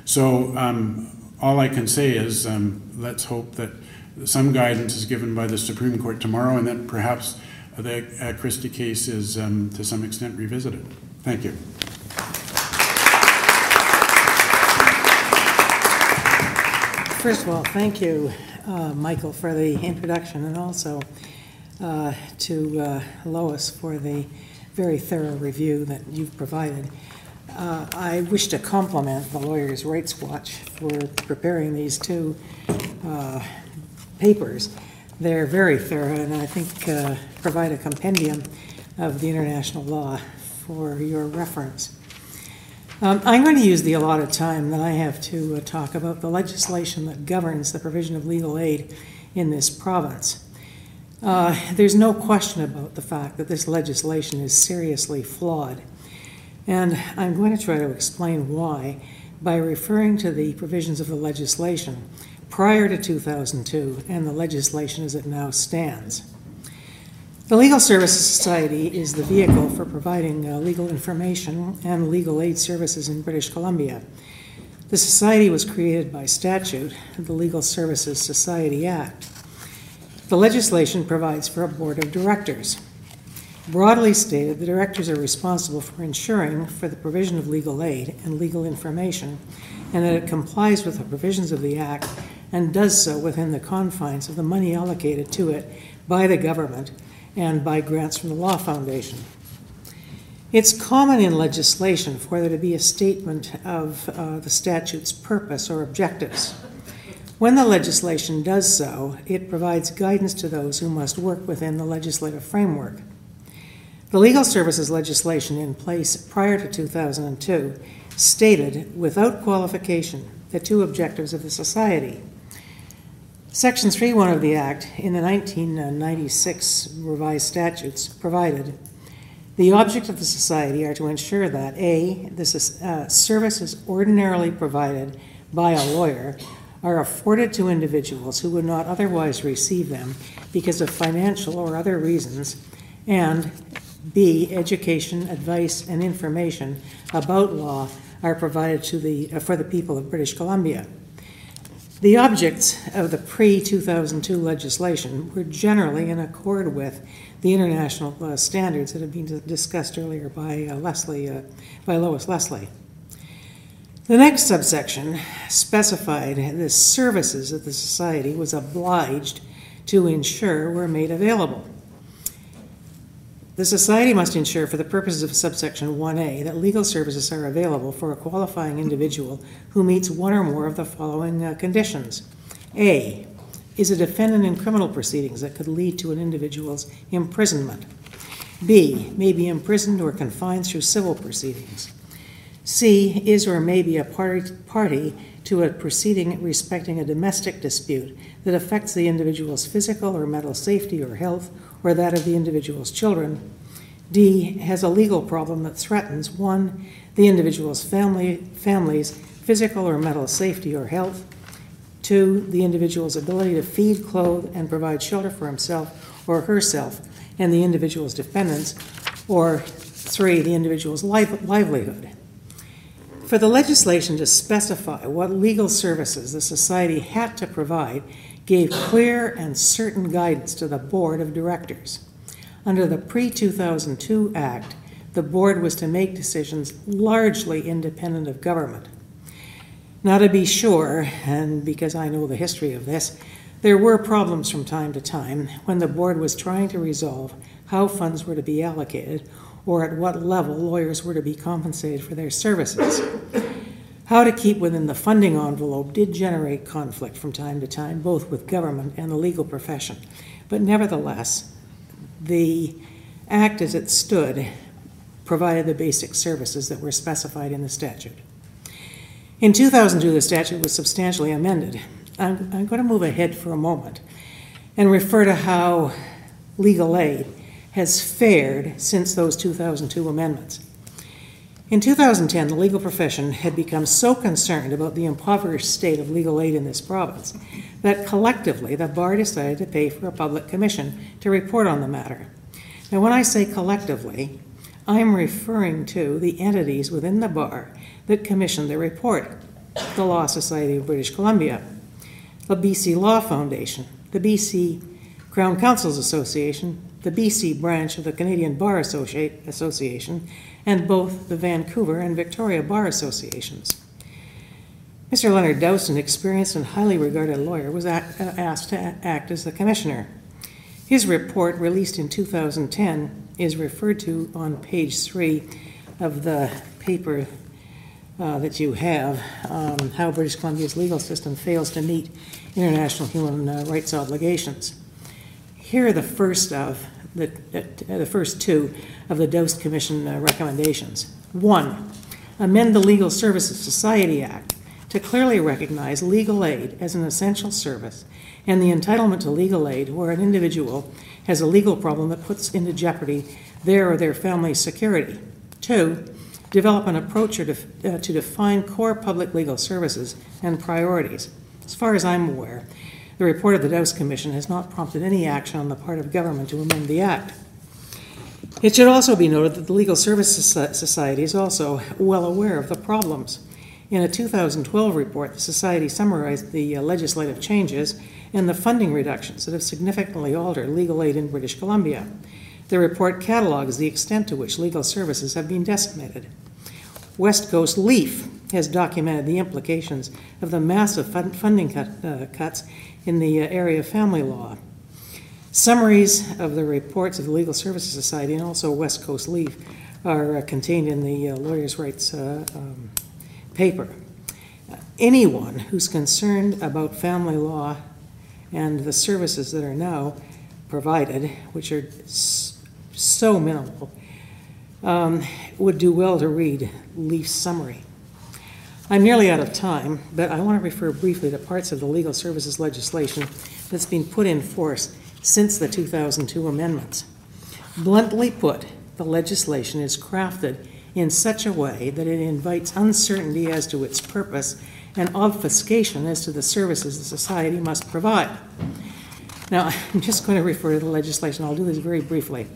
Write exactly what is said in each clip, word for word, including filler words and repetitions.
So um, all I can say is um, let's hope that some guidance is given by the Supreme Court tomorrow, and that perhaps the uh, Christie case is um, to some extent revisited. Thank you. First of all, thank you, uh, Michael, for the introduction, and also uh, to uh, Lois for the very thorough review that you've provided. Uh, I wish to compliment the Lawyers' Rights Watch for preparing these two uh, papers. They're very thorough, and I think uh, provide a compendium of the international law for your reference. Um, I'm going to use the allotted time that I have to uh, talk about the legislation that governs the provision of legal aid in this province. Uh, there's no question about the fact that this legislation is seriously flawed, and I'm going to try to explain why by referring to the provisions of the legislation prior to two thousand two and the legislation as it now stands. The Legal Services Society is the vehicle for providing uh, legal information and legal aid services in British Columbia. The Society was created by statute, the Legal Services Society Act. The legislation provides for a board of directors. Broadly stated, the directors are responsible for ensuring for the provision of legal aid and legal information, and that it complies with the provisions of the Act and does so within the confines of the money allocated to it by the government and by grants from the Law Foundation. It's common in legislation for there to be a statement of uh, the statute's purpose or objectives. When the legislation does so, it provides guidance to those who must work within the legislative framework. The legal services legislation in place prior to two thousand two stated, without qualification, the two objectives of the Society. Section three one of the Act in the nineteen ninety-six revised statutes provided, the object of the Society are to ensure that A, the uh, services ordinarily provided by a lawyer are afforded to individuals who would not otherwise receive them because of financial or other reasons, and B, education, advice, and information about law are provided to the, uh, for the people of British Columbia. The objects of the pre two thousand two legislation were generally in accord with the international uh, standards that have been discussed earlier by uh, Leslie, uh, by Lois Leslie. The next subsection specified the services that the Society was obliged to ensure were made available. The Society must ensure, for the purposes of subsection one A, that legal services are available for a qualifying individual who meets one or more of the following uh, conditions. A, is a defendant in criminal proceedings that could lead to an individual's imprisonment. B, may be imprisoned or confined through civil proceedings. C, is or may be a party, party to a proceeding respecting a domestic dispute that affects the individual's physical or mental safety or health, or that of the individual's children. D, has a legal problem that threatens, one, the individual's family, family's physical or mental safety or health, two, the individual's ability to feed, clothe, and provide shelter for himself or herself and the individual's dependents, or three, the individual's life, livelihood. For the legislation to specify what legal services the Society had to provide gave clear and certain guidance to the Board of Directors. Under the pre two thousand two Act, the Board was to make decisions largely independent of government. Now, to be sure, and because I know the history of this, there were problems from time to time when the Board was trying to resolve how funds were to be allocated or at what level lawyers were to be compensated for their services. How to keep within the funding envelope did generate conflict from time to time, both with government and the legal profession. But nevertheless, the Act as it stood provided the basic services that were specified in the statute. In two thousand two, the statute was substantially amended. I'm, I'm going to move ahead for a moment and refer to how legal aid has fared since those two thousand two amendments. In two thousand ten, the legal profession had become so concerned about the impoverished state of legal aid in this province that collectively the bar decided to pay for a public commission to report on the matter. Now, when I say collectively, I'm referring to the entities within the bar that commissioned the report. the Law Society of British Columbia, the B C Law Foundation, the B C Crown Counsels Association, the B C branch of the Canadian Bar Associ- Association, and both the Vancouver and Victoria Bar Associations. Mister Leonard Dowson, experienced and highly regarded lawyer, was act, uh, asked to act as the commissioner. His report, released in two thousand ten, is referred to on page three of the paper uh, that you have, um, How British Columbia's Legal System Fails to Meet International Human uh, Rights Obligations. Here are the first of the, uh, the first two of the Dowson Commission uh, recommendations. One, amend the Legal Services Society Act to clearly recognize legal aid as an essential service and the entitlement to legal aid where an individual has a legal problem that puts into jeopardy their or their family's security. Two, develop an approach or def- uh, to define core public legal services and priorities. As far as I'm aware, the report of the Dowson Commission has not prompted any action on the part of government to amend the Act. It should also be noted that the Legal Services Society is also well aware of the problems. In a two thousand twelve report, the Society summarized the uh, legislative changes and the funding reductions that have significantly altered legal aid in British Columbia. The report catalogs the extent to which legal services have been decimated. West Coast Leaf has documented the implications of the massive fund funding cut, uh, cuts in the uh, area of family law. Summaries of the reports of the Legal Services Society and also West Coast Leaf are uh, contained in the uh, Lawyers' Rights uh, um, paper. Uh, anyone who's concerned about family law and the services that are now provided, which are s- so minimal, um, would do well to read Leaf's summary. I'm nearly out of time, but I want to refer briefly to parts of the legal services legislation that's been put in force since the two thousand two amendments. Bluntly put, the legislation is crafted in such a way that it invites uncertainty as to its purpose and obfuscation as to the services the society must provide. Now, I'm just going to refer to the legislation. I'll do this very briefly.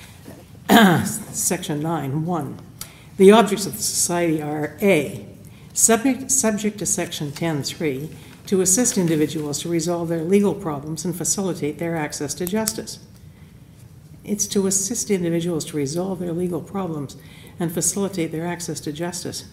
Section nine, one. The objects of the society are A, subject, subject to Section ten three, to assist individuals to resolve their legal problems and facilitate their access to justice. It's to assist individuals to resolve their legal problems and facilitate their access to justice.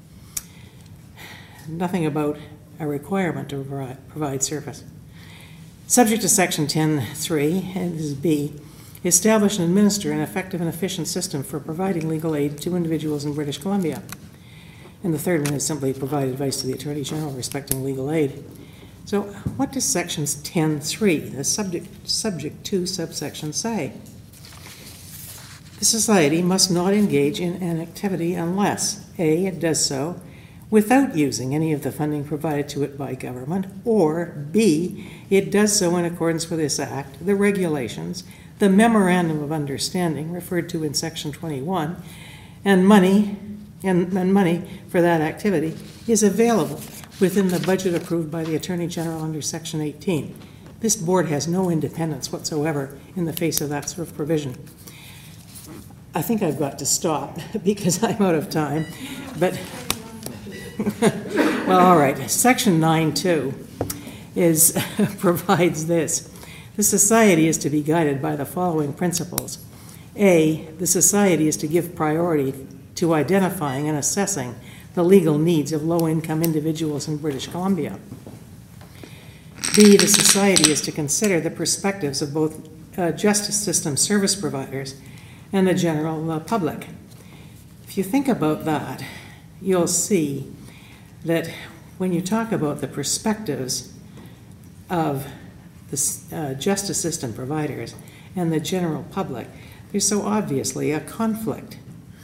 Nothing about a requirement to provide, provide service. Subject to Section ten three, and this is B, establish and administer an effective and efficient system for providing legal aid to individuals in British Columbia. And the third one is simply provide advice to the Attorney General respecting legal aid. So what does Section ten three, the subject, subject to subsection, say? The society must not engage in an activity unless A, it does so without using any of the funding provided to it by government, or B, it does so in accordance with this Act, the regulations, the Memorandum of Understanding referred to in Section twenty-one, and money, and, and money for that activity is available within the budget approved by the Attorney General under Section eighteen. This board has no independence whatsoever in the face of that sort of provision. I think I've got to stop because I'm out of time, but well, all right. Section nine two is provides this. The society is to be guided by the following principles. A, the society is to give priority to identifying and assessing the legal needs of low-income individuals in British Columbia. B, the society is to consider the perspectives of both uh, justice system service providers and the general uh, public. If you think about that, you'll see that when you talk about the perspectives of the uh, justice system providers and the general public, there's so obviously a conflict.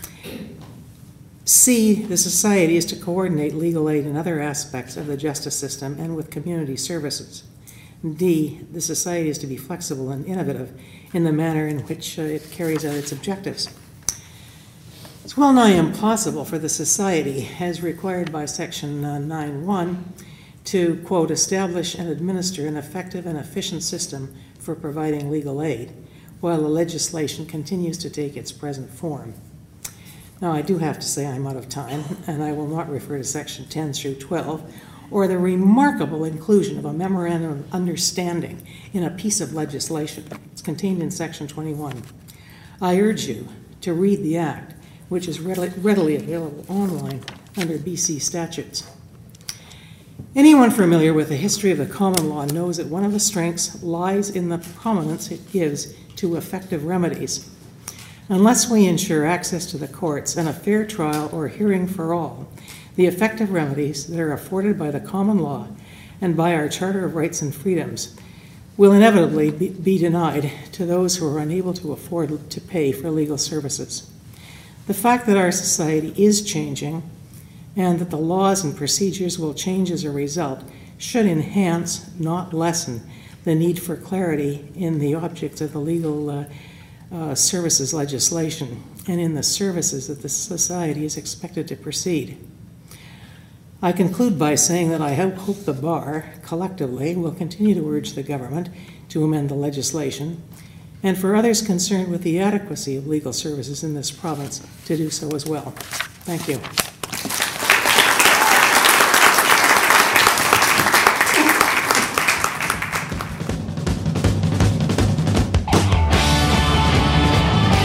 C, the society is to coordinate legal aid and other aspects of the justice system and with community services. D, the society is to be flexible and innovative in the manner in which uh, it carries out its objectives. It's well nigh impossible for the society, as required by Section uh, nine one, to, quote, establish and administer an effective and efficient system for providing legal aid, while the legislation continues to take its present form. Now, I do have to say I'm out of time, and I will not refer to section ten through twelve, or the remarkable inclusion of a memorandum of understanding in a piece of legislation. It's contained in section twenty-one. I urge you to read the act, which is readily available online under B C statutes. Anyone familiar with the history of the common law knows that one of the strengths lies in the prominence it gives to effective remedies. Unless we ensure access to the courts and a fair trial or hearing for all, the effective remedies that are afforded by the common law and by our Charter of Rights and Freedoms will inevitably be, be denied to those who are unable to afford to pay for legal services. The fact that our society is changing and that the laws and procedures will change as a result should enhance, not lessen, the need for clarity in the objects of the legal uh, uh, services legislation and in the services that the society is expected to proceed. I conclude by saying that I hope the bar, collectively, will continue to urge the government to amend the legislation, and for others concerned with the adequacy of legal services in this province to do so as well. Thank you.